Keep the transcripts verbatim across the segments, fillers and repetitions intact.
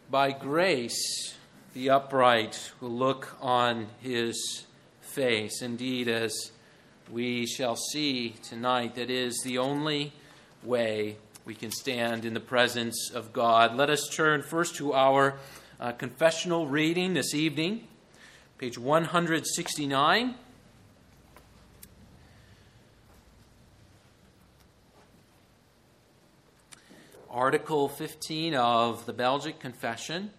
By grace, the upright will look on his face. Indeed, as we shall see tonight, that is the only way we can stand in the presence of God. Let us turn first to our uh, confessional reading this evening, page one hundred sixty-nine. Article fifteen of the Belgic Confession.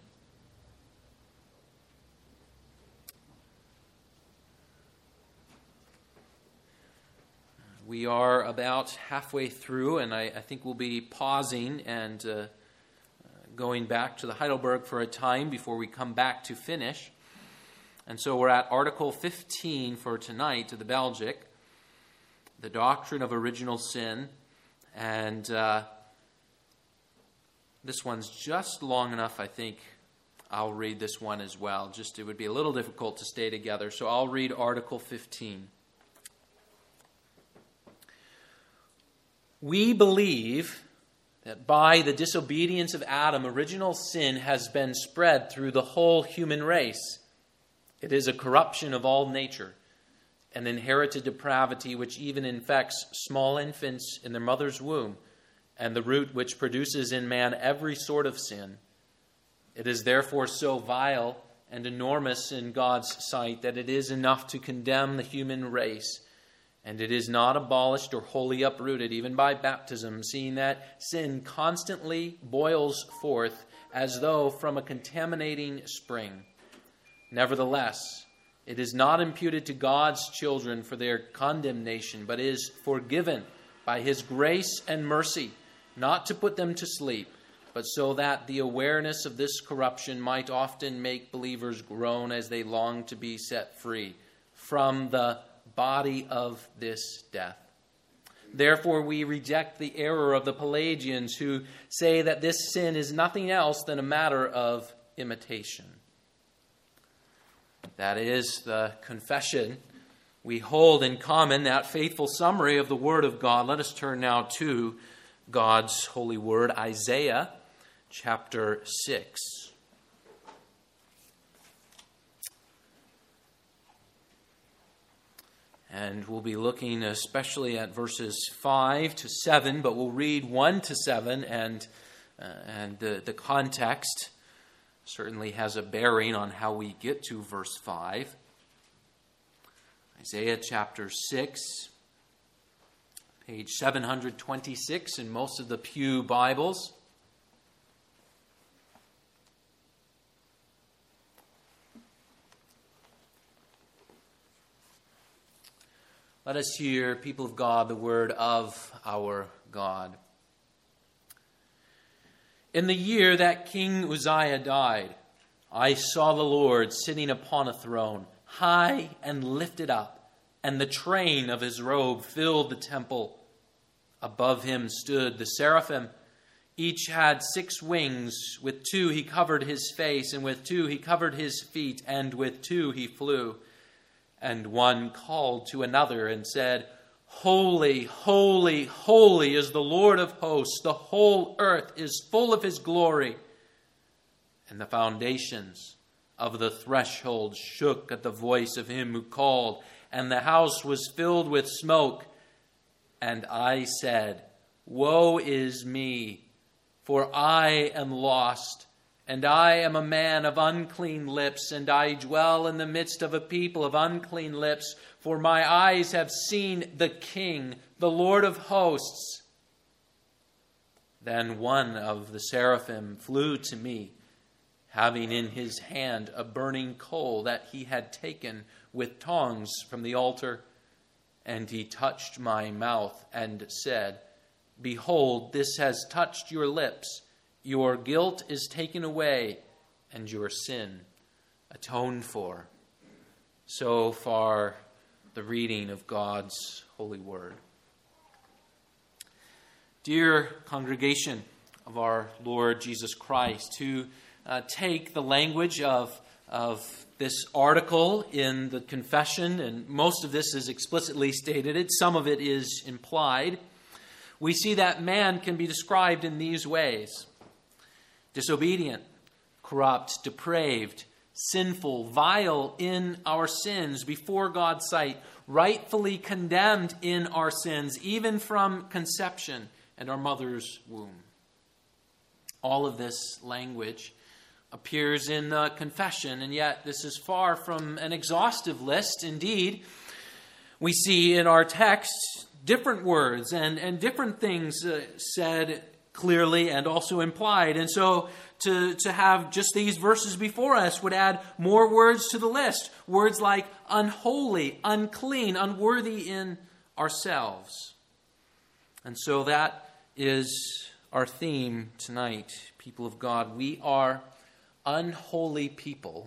We are about halfway through, and I, I think we'll be pausing and uh, going back to the Heidelberg for a time before we come back to finish. And so we're at Article fifteen for tonight to the Belgic, the doctrine of original sin. And uh, this one's just long enough, I think. I'll read this one as well. Just it would be a little difficult to stay together, so I'll read Article fifteen. We believe that by the disobedience of Adam, original sin has been spread through the whole human race. It is a corruption of all nature, an inherited depravity which even infects small infants in their mother's womb, and the root which produces in man every sort of sin. It is therefore so vile and enormous in God's sight that it is enough to condemn the human race. And it is not abolished or wholly uprooted, even by baptism, seeing that sin constantly boils forth as though from a contaminating spring. Nevertheless, it is not imputed to God's children for their condemnation, but is forgiven by His grace and mercy, not to put them to sleep, but so that the awareness of this corruption might often make believers groan as they long to be set free from the body of this death. Therefore, we reject the error of the Pelagians who say that this sin is nothing else than a matter of imitation. That is the confession we hold in common, that faithful summary of the Word of God. Let us turn now to God's holy word, Isaiah chapter six. And we'll be looking especially at verses five to seven, but we'll read one to seven, and uh, and the, the context certainly has a bearing on how we get to verse five. Isaiah chapter six, page seven hundred twenty-six in most of the Pew Bibles. Let us hear, people of God, the word of our God. In the year that King Uzziah died, I saw the Lord sitting upon a throne, high and lifted up, and the train of his robe filled the temple. Above him stood the seraphim. Each had six wings. With two he covered his face, and with two he covered his feet, and with two he flew. And one called to another and said, Holy, holy, holy is the Lord of hosts. The whole earth is full of his glory. And the foundations of the threshold shook at the voice of him who called, and the house was filled with smoke. And I said, Woe is me, for I am lost. And I am a man of unclean lips, and I dwell in the midst of a people of unclean lips, for my eyes have seen the King, the Lord of hosts. Then one of the seraphim flew to me, having in his hand a burning coal that he had taken with tongs from the altar. And he touched my mouth and said, Behold, this has touched your lips. Your guilt is taken away, and your sin atoned for. So far, the reading of God's holy word. Dear congregation of our Lord Jesus Christ, to uh, take the language of, of this article in the confession, and most of this is explicitly stated, some of it is implied, we see that man can be described in these ways: disobedient, corrupt, depraved, sinful, vile in our sins before God's sight, rightfully condemned in our sins, even from conception and our mother's womb. All of this language appears in the confession, and yet this is far from an exhaustive list. Indeed, we see in our text different words and, and different things uh, said clearly and also implied. And so to, to have just these verses before us would add more words to the list. Words like unholy, unclean, unworthy in ourselves. And so that is our theme tonight, people of God. We are unholy people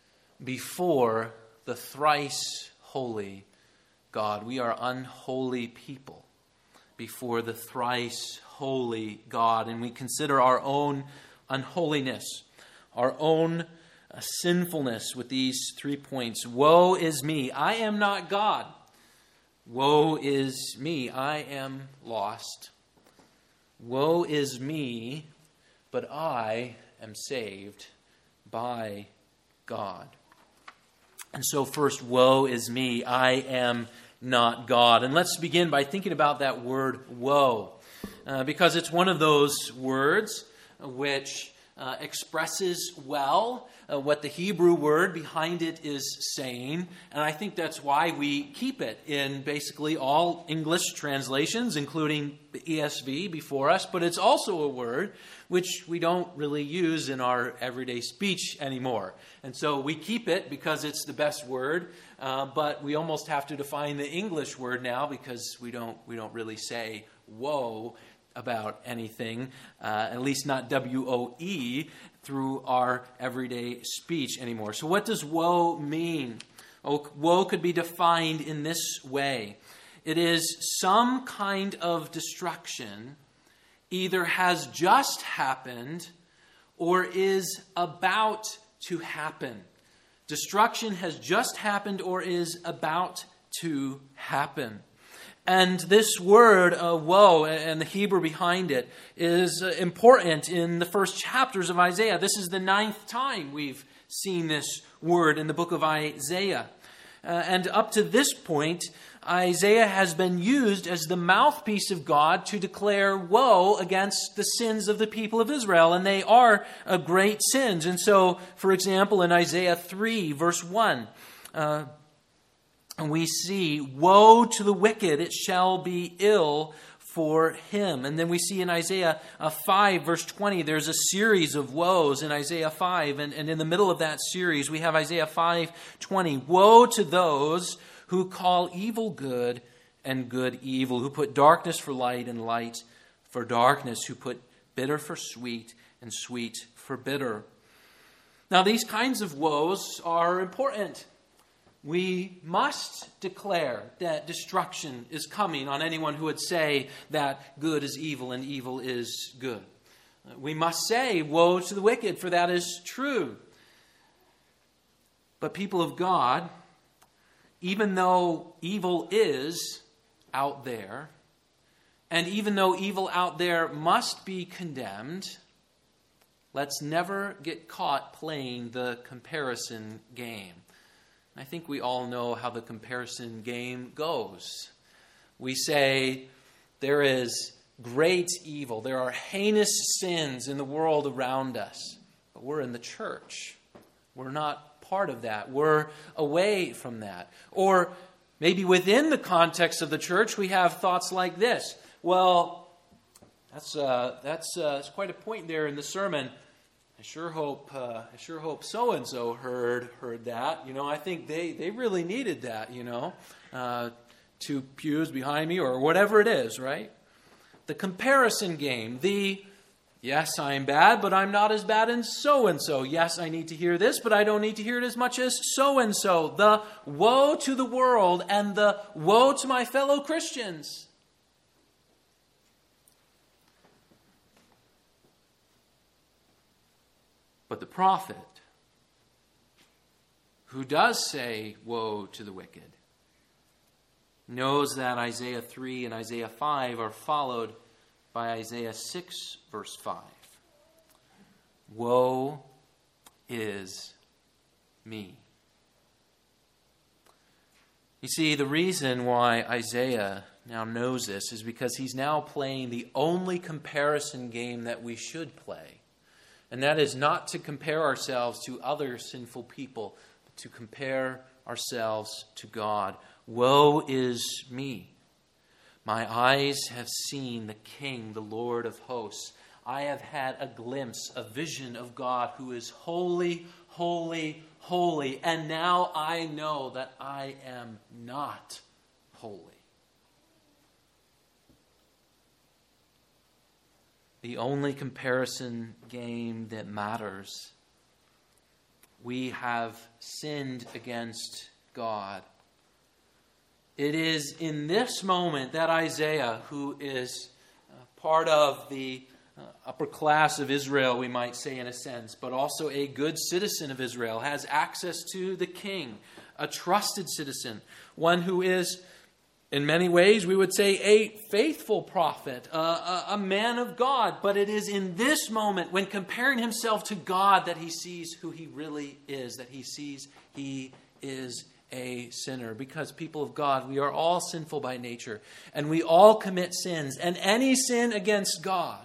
before the thrice holy God. We are unholy people before the thrice holy God. And we consider our own unholiness, our own uh, sinfulness with these three points. Woe is me, I am not God. Woe is me, I am lost. Woe is me, but I am saved by God. And so first, woe is me, I am not God. And let's begin by thinking about that word woe, uh, because it's one of those words which uh, expresses well uh, what the Hebrew word behind it is saying. And I think that's why we keep it in basically all English translations, including the E S V before us. But it's also a word which we don't really use in our everyday speech anymore. And so we keep it because it's the best word, uh, but we almost have to define the English word now because we don't we don't really say woe about anything, uh, at least not W O E, through our everyday speech anymore. So what does woe mean? Oh, woe could be defined in this way. It is some kind of destruction either has just happened or is about to happen. Destruction has just happened or is about to happen. And this word, uh, woe, and the Hebrew behind it, is uh, important in the first chapters of Isaiah. This is the ninth time we've seen this word in the book of Isaiah. Uh, and up to this point, Isaiah has been used as the mouthpiece of God to declare woe against the sins of the people of Israel. And they are uh, great sins. And so, for example, in Isaiah three, verse one, uh, and we see, woe to the wicked, it shall be ill for him. And then we see in Isaiah five, verse twenty, there's a series of woes in Isaiah five. And, and in the middle of that series, we have Isaiah five twenty. Woe to those who call evil good and good evil, who put darkness for light and light for darkness, who put bitter for sweet and sweet for bitter. Now, these kinds of woes are important. We must declare that destruction is coming on anyone who would say that good is evil and evil is good. We must say, woe to the wicked, for that is true. But people of God, even though evil is out there, and even though evil out there must be condemned, let's never get caught playing the comparison game. I think we all know how the comparison game goes. We say there is great evil. There are heinous sins in the world around us. But we're in the church. We're not part of that. We're away from that. Or maybe within the context of the church, we have thoughts like this. Well, that's uh, that's, uh, that's quite a point there in the sermon. I sure hope uh, I sure hope so and so heard heard that. You know, I think they, they really needed that. You know, uh, two pews behind me or whatever it is, right? The comparison game. The yes, I'm bad, but I'm not as bad as so and so. Yes, I need to hear this, but I don't need to hear it as much as so and so. The woe to the world and the woe to my fellow Christians. But the prophet, who does say, woe to the wicked, knows that Isaiah three and Isaiah five are followed by Isaiah six, verse five. Woe is me. You see, the reason why Isaiah now knows this is because he's now playing the only comparison game that we should play. And that is not to compare ourselves to other sinful people, but to compare ourselves to God. Woe is me! My eyes have seen the King, the Lord of hosts. I have had a glimpse, a vision of God who is holy, holy, holy. And now I know that I am not holy. The only comparison game that matters. We have sinned against God. It is in this moment that Isaiah, who is part of the upper class of Israel, we might say in a sense, but also a good citizen of Israel, has access to the king, a trusted citizen, one who is, in many ways, we would say a faithful prophet, a, a, a man of God. But it is in this moment, when comparing himself to God, that he sees who he really is, that he sees he is a sinner. Because people of God, we are all sinful by nature, and we all commit sins. And any sin against God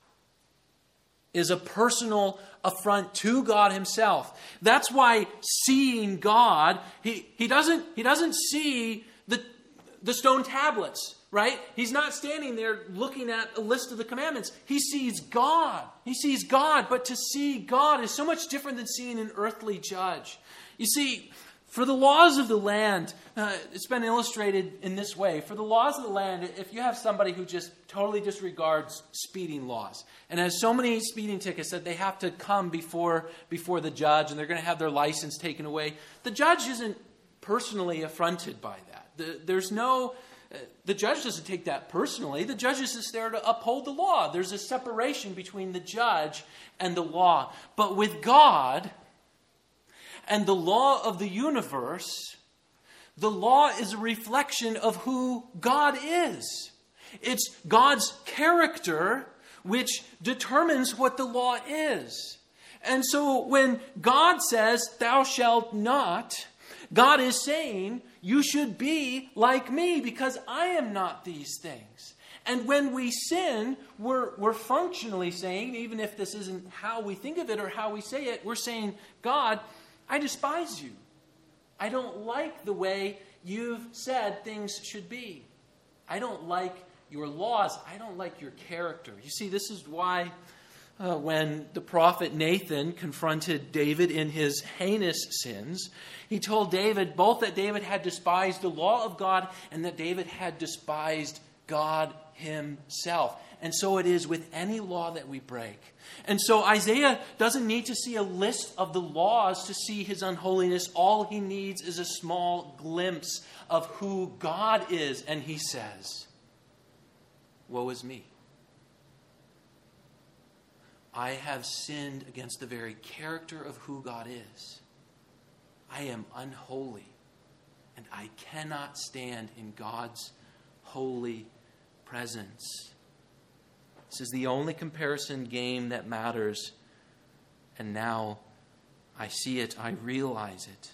is a personal affront to God himself. That's why seeing God, he, he doesn't he doesn't see the the stone tablets, right? He's not standing there looking at a list of the commandments. He sees God. He sees God. But to see God is so much different than seeing an earthly judge. You see, for the laws of the land, uh, it's been illustrated in this way. For the laws of the land, if you have somebody who just totally disregards speeding laws and has so many speeding tickets that they have to come before, before the judge and they're going to have their license taken away, the judge isn't personally affronted by that. The, there's no... Uh, the judge doesn't take that personally. The judge is just there to uphold the law. There's a separation between the judge and the law. But with God and the law of the universe, the law is a reflection of who God is. It's God's character which determines what the law is. And so when God says, "Thou shalt not," God is saying, you should be like me because I am not these things. And when we sin, we're, we're functionally saying, even if this isn't how we think of it or how we say it, we're saying, God, I despise you. I don't like the way you've said things should be. I don't like your laws. I don't like your character. You see, this is why uh, when the prophet Nathan confronted David in his heinous sins, he told David both that David had despised the law of God and that David had despised God himself. And so it is with any law that we break. And so Isaiah doesn't need to see a list of the laws to see his unholiness. All he needs is a small glimpse of who God is. And he says, woe is me. I have sinned against the very character of who God is. I am unholy, and I cannot stand in God's holy presence. This is the only comparison game that matters, and now I see it, I realize it.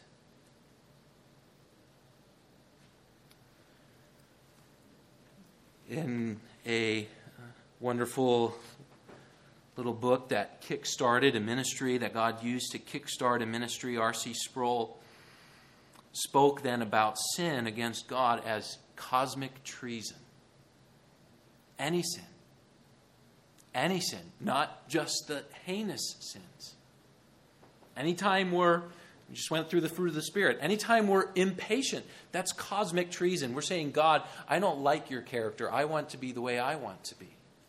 In a wonderful little book that kick-started a ministry, that God used to kick-start a ministry, R C Sproul spoke then about sin against God as cosmic treason. Any sin. Any sin. Not just the heinous sins. Anytime we're, we just went through the fruit of the Spirit. Anytime we're impatient, that's cosmic treason. We're saying, God, I don't like your character. I want to be the way I want to be.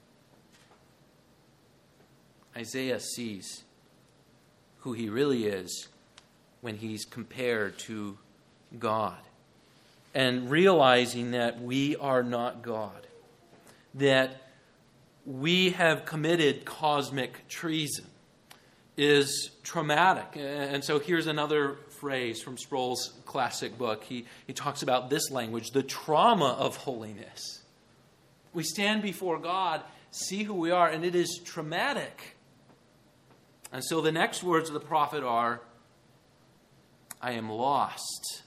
Isaiah sees who he really is when he's compared to God. And realizing that we are not God. That we have committed cosmic treason is traumatic. And so here's another phrase from Sproul's classic book. He, he talks about this language, the trauma of holiness. We stand before God, see who we are, and it is traumatic. And so the next words of the prophet are, I am lost.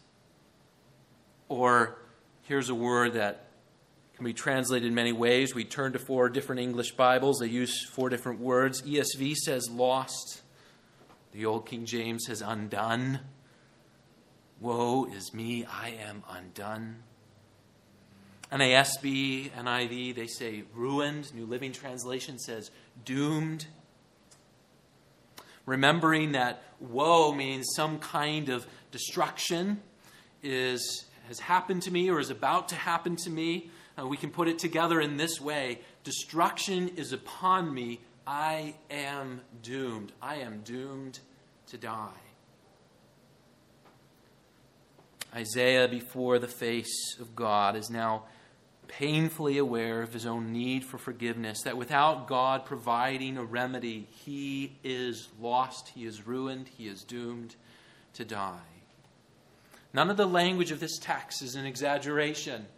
Or here's a word that can be translated in many ways. We turn to four different English Bibles. They use four different words. E S V says lost. The Old King James says undone. Woe is me, I am undone. N A S B, N I V, they say ruined. New Living Translation says doomed. Remembering that woe means some kind of destruction is has happened to me or is about to happen to me. Uh, we can put it together in this way. Destruction is upon me. I am doomed. I am doomed to die. Isaiah, before the face of God, is now painfully aware of his own need for forgiveness, that without God providing a remedy, he is lost, he is ruined, he is doomed to die. None of the language of this text is an exaggeration.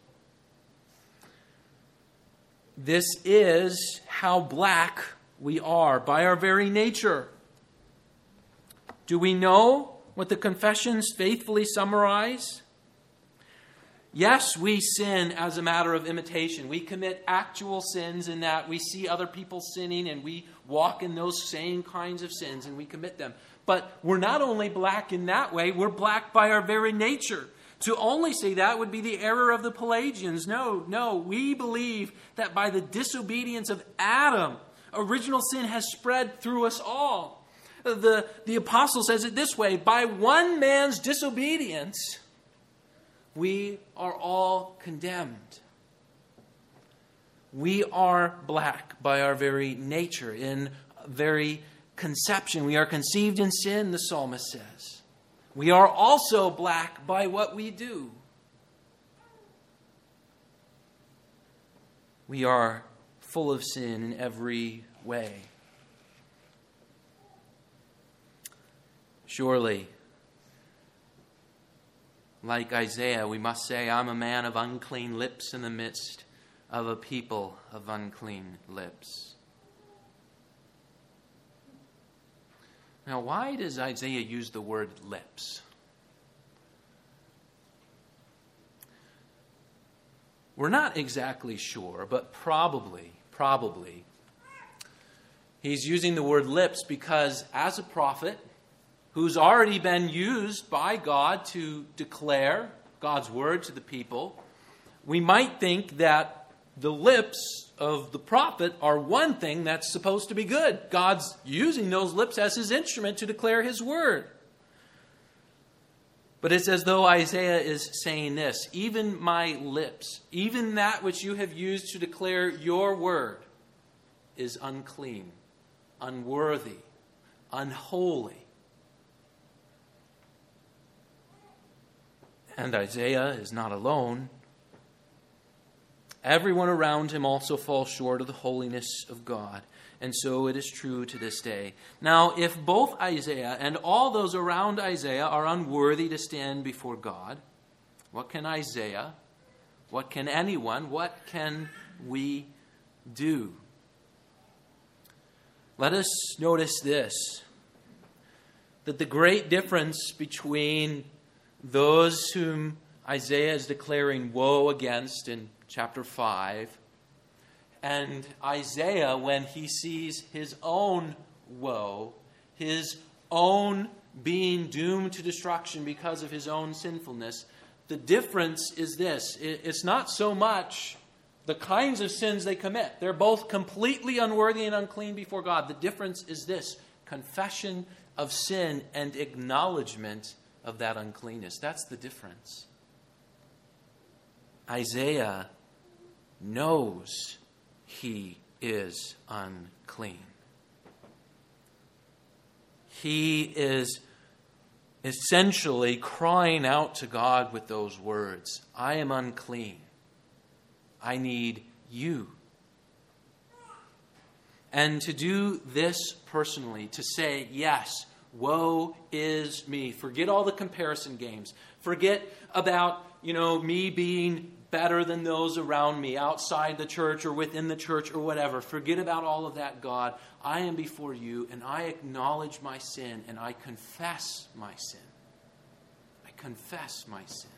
This is how black we are by our very nature. Do we know what the confessions faithfully summarize? Yes, we sin as a matter of imitation. We commit actual sins in that we see other people sinning and we walk in those same kinds of sins and we commit them. But we're not only black in that way, we're black by our very nature. To only say that would be the error of the Pelagians. No, no, we believe that by the disobedience of Adam, original sin has spread through us all. The, the apostle says it this way, by one man's disobedience, we are all condemned. We are black by our very nature, in very conception. We are conceived in sin, the psalmist says. We are also black by what we do. We are full of sin in every way. Surely, like Isaiah, we must say, I'm a man of unclean lips in the midst of a people of unclean lips. Now, why does Isaiah use the word lips? We're not exactly sure, but probably, probably, he's using the word lips because as a prophet, who's already been used by God to declare God's word to the people, we might think that the lips of the prophet are one thing that's supposed to be good. God's using those lips as his instrument to declare his word. But it's as though Isaiah is saying this, even my lips, even that which you have used to declare your word is unclean, unworthy, unholy. And Isaiah is not alone. Everyone around him also falls short of the holiness of God. And so it is true to this day. Now, if both Isaiah and all those around Isaiah are unworthy to stand before God, what can Isaiah, what can anyone, what can we do? Let us notice this, that the great difference between those whom Isaiah is declaring woe against in chapter five, and Isaiah, when he sees his own woe, his own being doomed to destruction because of his own sinfulness, the difference is this. It's not so much the kinds of sins they commit. They're both completely unworthy and unclean before God. The difference is this: confession of sin and acknowledgement of that uncleanness. That's the difference. Isaiah knows he is unclean. He is essentially crying out to God with those words, I am unclean. I need you. And to do this personally, to say, yes, woe is me. Forget all the comparison games. Forget about you know, me being better than those around me, outside the church or within the church or whatever. Forget about all of that, God. I am before you, and I acknowledge my sin, and I confess my sin. I confess my sin.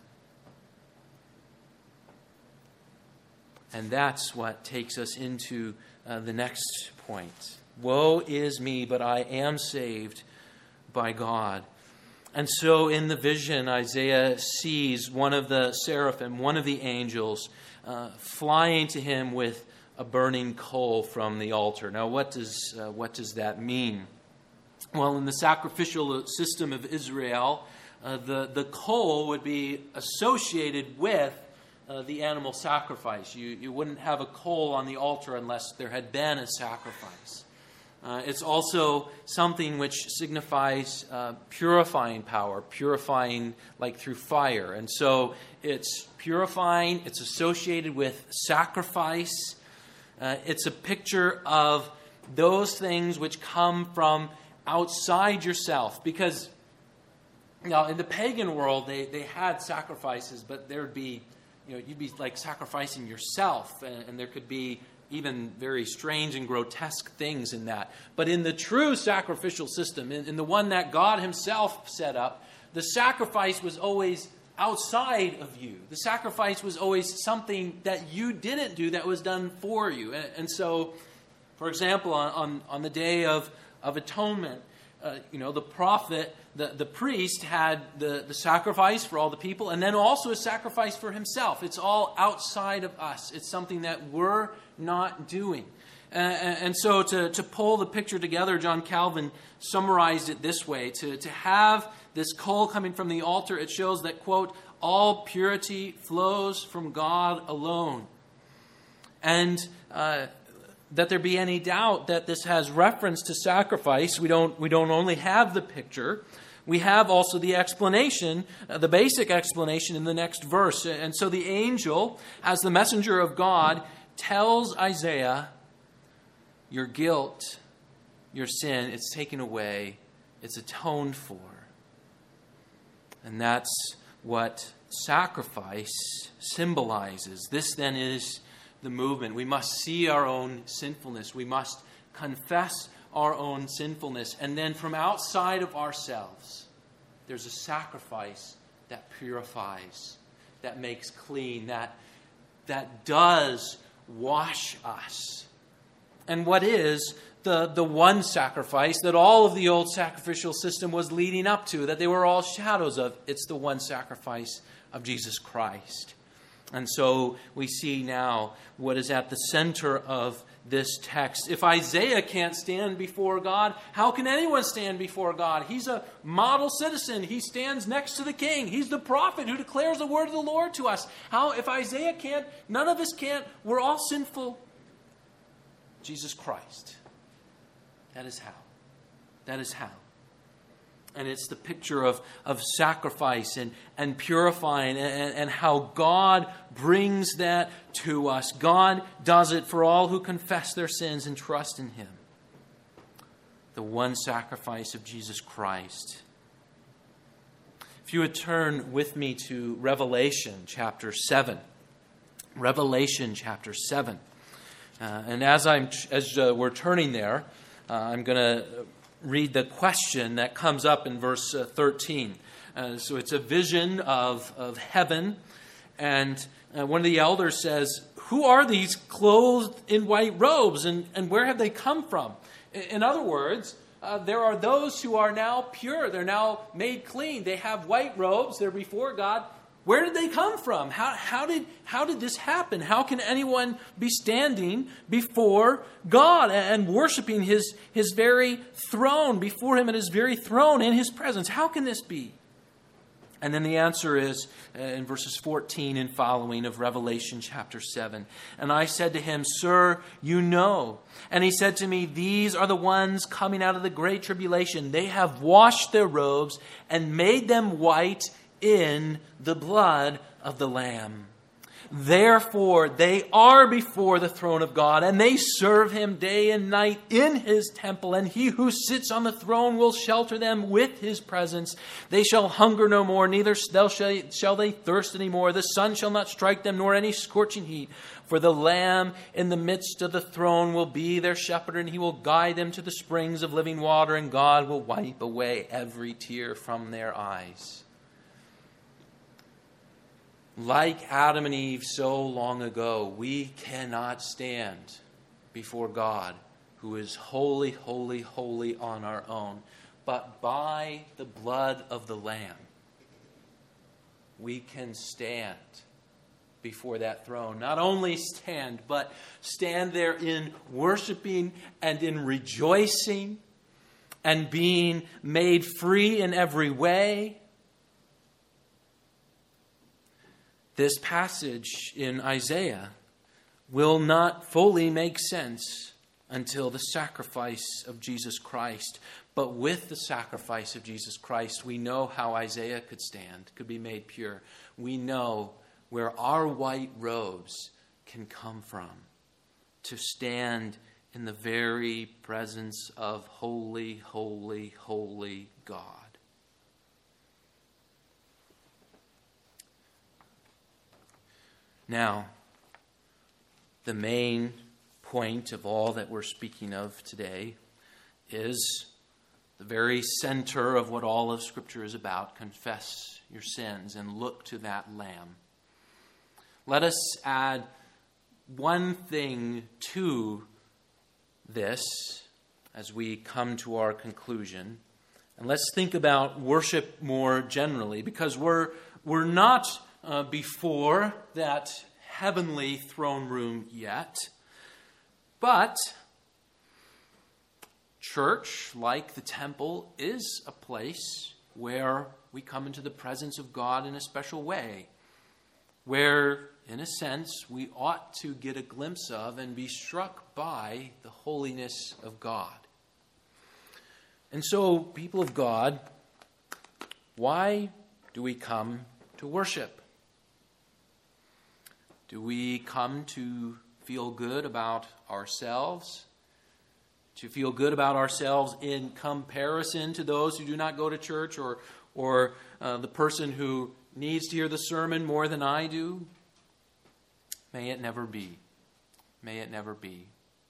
And that's what takes us into uh, the next point. Woe is me, but I am saved by God. And so in the vision, Isaiah sees one of the seraphim, one of the angels, uh, flying to him with a burning coal from the altar. Now, what does uh, what does that mean? Well, in the sacrificial system of Israel, uh, the, the coal would be associated with uh, the animal sacrifice. You, you wouldn't have a coal on the altar unless there had been a sacrifice. Uh, it's also something which signifies uh, purifying power, purifying like through fire. And so it's purifying, it's associated with sacrifice. Uh, it's a picture of those things which come from outside yourself. Because, you know, in the pagan world, they, they had sacrifices, but there would be, you know, you'd be like sacrificing yourself, and, and there could be even very strange and grotesque things in that. But in the true sacrificial system, in, in the one that God himself set up, the sacrifice was always outside of you. The sacrifice was always something that you didn't do that was done for you. And, and so, for example, on, on, on the Day of, of Atonement, uh, you know, the prophet, the, the priest had the, the sacrifice for all the people, and then also a sacrifice for himself. It's all outside of us. It's something that we're not doing. Uh, and so to, to pull the picture together, John Calvin summarized it this way. To, to have this coal coming from the altar, it shows that, quote, all purity flows from God alone. And uh, that there be any doubt that this has reference to sacrifice, we don't, we don't only have the picture, we have also the explanation, uh, the basic explanation in the next verse. And so the angel, as the messenger of God, tells Isaiah, your guilt, your sin, it's taken away, it's atoned for. And that's what sacrifice symbolizes. This then is the movement. We must see our own sinfulness. We must confess our own sinfulness. And then from outside of ourselves, there's a sacrifice that purifies, that makes clean, that, that does wash us. And what is the, the one sacrifice that all of the old sacrificial system was leading up to, that they were all shadows of? It's the one sacrifice of Jesus Christ. And so we see now what is at the center of this text. If Isaiah can't stand before God, how can anyone stand before God? He's a model citizen. He stands next to the king. He's the prophet who declares the word of the Lord to us. How, if Isaiah can't, none of us can't. We're all sinful. Jesus Christ. That is how. That is how. And it's the picture of, of sacrifice and, and purifying and, and how God brings that to us. God does it for all who confess their sins and trust in Him. The one sacrifice of Jesus Christ. If you would turn with me to Revelation chapter seven. Revelation chapter seven. Uh, and as I'm as uh, we're turning there, uh, I'm going to read the question that comes up in verse uh, thirteen. Uh, so it's a vision of, of heaven. And uh, one of the elders says, who are these clothed in white robes, and, and where have they come from? In, in other words, uh, there are those who are now pure. They're now made clean. They have white robes. They're before God. Where did they come from? How, how did how did this happen? How can anyone be standing before God and worshiping His, his very throne, before Him at His very throne, in His presence? How can this be? And then the answer is uh, in verses fourteen and following of Revelation chapter seven. And I said to him, Sir, you know. And he said to me, these are the ones coming out of the great tribulation. They have washed their robes and made them white in the blood of the Lamb. Therefore, they are before the throne of God, and they serve him day and night in his temple. And he who sits on the throne will shelter them with his presence. They shall hunger no more, neither shall they thirst any more. The sun shall not strike them, nor any scorching heat. For the Lamb in the midst of the throne will be their shepherd, and he will guide them to the springs of living water, and God will wipe away every tear from their eyes. Like Adam and Eve so long ago, we cannot stand before God, who is holy, holy, holy on our own. But by the blood of the Lamb, we can stand before that throne. Not only stand, but stand there in worshiping and in rejoicing and being made free in every way. This passage in Isaiah will not fully make sense until the sacrifice of Jesus Christ. But with the sacrifice of Jesus Christ, we know how Isaiah could stand, could be made pure. We know where our white robes can come from to stand in the very presence of holy, holy, holy God. Now, the main point of all that we're speaking of today is the very center of what all of Scripture is about. Confess your sins and look to that Lamb. Let us add one thing to this as we come to our conclusion. And let's think about worship more generally, because we're, we're not uh, before that heavenly throne room yet. But church, like the temple, is a place where we come into the presence of God in a special way, where, in a sense, we ought to get a glimpse of and be struck by the holiness of God. And so, people of God, why do we come to worship? Do we come to feel good about ourselves? To feel good about ourselves in comparison to those who do not go to church, or, or uh, the person who needs to hear the sermon more than I do? May it never be. May it never be.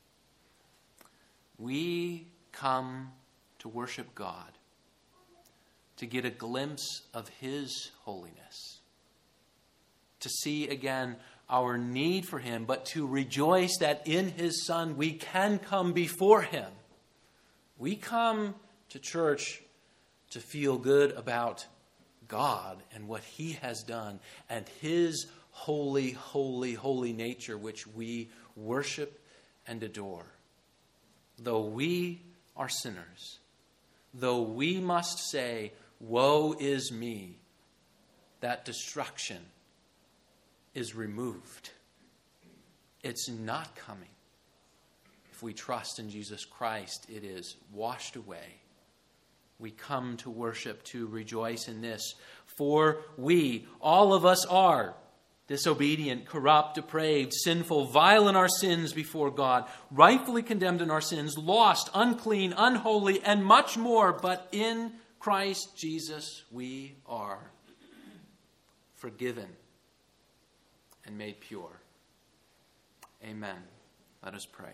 We come to worship God, to get a glimpse of His holiness, to see again our need for Him, but to rejoice that in His Son we can come before Him. We come to church to feel good about God and what He has done and His holy, holy, holy nature, which we worship and adore. Though we are sinners, though we must say, "Woe is me," that destruction is removed. It's not coming. If we trust in Jesus Christ, it is washed away. We come to worship, to rejoice in this. For we, all of us, are disobedient, corrupt, depraved, sinful, vile in our sins before God, rightfully condemned in our sins, lost, unclean, unholy, and much more. But in Christ Jesus we are forgiven and made pure. Amen. Let us pray.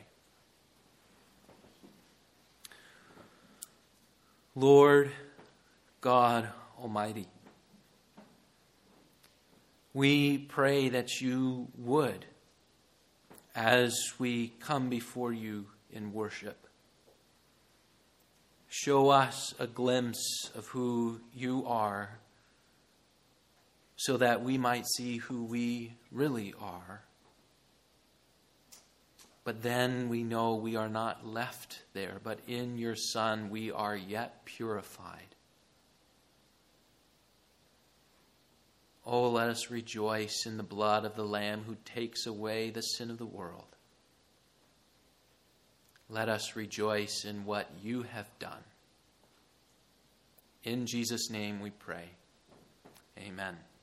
Lord God Almighty, we pray that you would, as we come before you in worship, show us a glimpse of who you are, so that we might see who we really are. But then we know we are not left there, but in your Son we are yet purified. Oh, let us rejoice in the blood of the Lamb who takes away the sin of the world. Let us rejoice in what you have done. In Jesus' name we pray. Amen.